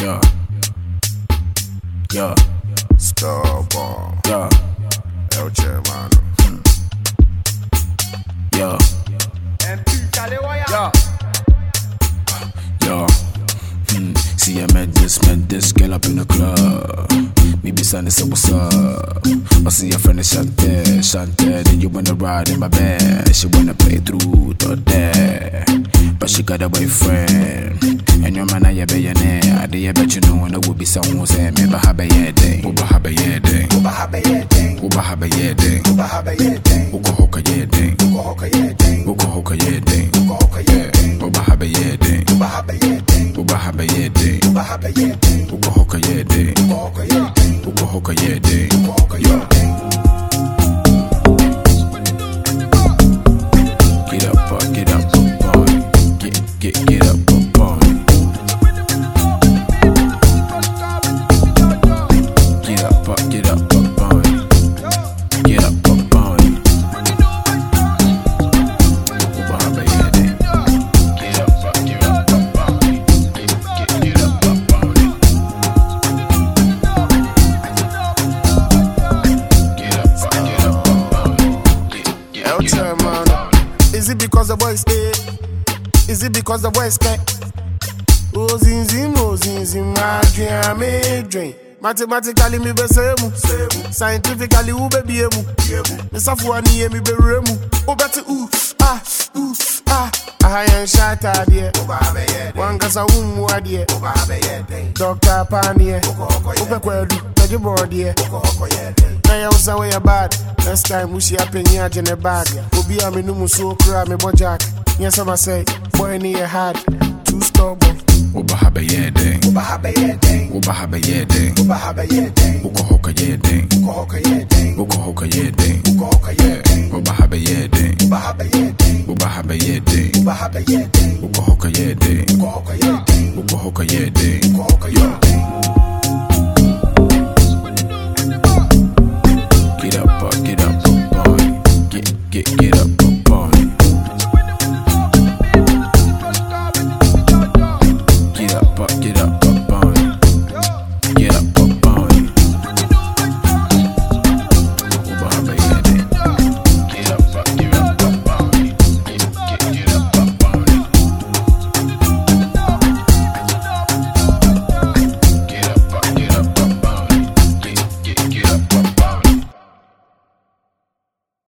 Yeah. Yeah. Starborn. Yeah. El Chairman. Yeah. Yeah. Yeah. See, I met this girl up in the club. Me be saying, say what's up. I see your friend is Chantel. Then you wanna ride in my bed. She wanna play through to there, but she got a boyfriend. And your man, I be your name. I did bet you know when I would be someone say, me bahabe ye day. Uba habe ye day. Uba habe ye day. Uba habe ye day. Uba habe ye day. Uko hoka ye day. Uko hoka ye day. Uko hoka ye day. Uko hoka ye day. Uba habe ye day. Uba habe ye day. Uba habe ye day. Uba habe ye day. Uko hoka ye day. Uko hoka ye day. Uko hoka ye day. Uko hoka ye day. Get up, boy. Get up, boy. Get up, boy. Get up, boy. Get up, boy. Get up, boy. Uba habe ye day. Get up, boy. Get up, boy. Get up, boy. El Chairman. Is it because the boys stay? Is it because the boys can't? Oh, zinzim, my dream, me dream. Mathematically, me be same. Scientifically, who be emu? Me safuani, me be remu. Oh, better ooh, ah. I ain't shot at ye. One cause I won't wad ye. Dr. Panier. Upe kwedu, take your board ye. Now you was away bad. Next time we see a penny in the bag. Obi a me numu so cry me bojack. Yes, I say, boy need a hard. Too stubborn. Uba habe ye day. Uba habe ye day. Uba habe ye day. Uba habe ye day. Uko hoka ye day. Uko hoka ye day. Uko hoka ye day. Uko hoka ye day. Uba habe ye day. Uba habe ye day. Uba habe ye day. Uba habe ye day. Uko hoka ye day. Uko hoka ye day. Uko hoka ye day.